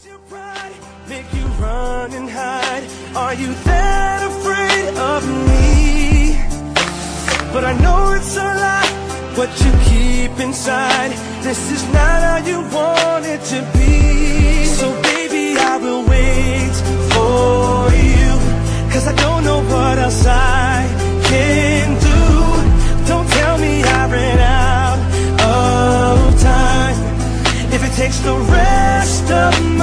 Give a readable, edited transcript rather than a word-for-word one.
your pride make you run and hide? Are you that afraid of me? But I know it's a lie, what you keep inside. This is not how you want it to be. So baby, I will wait for you, 'cause I don't know what else I can do. Don't tell me I ran out of time. If it takes the rest of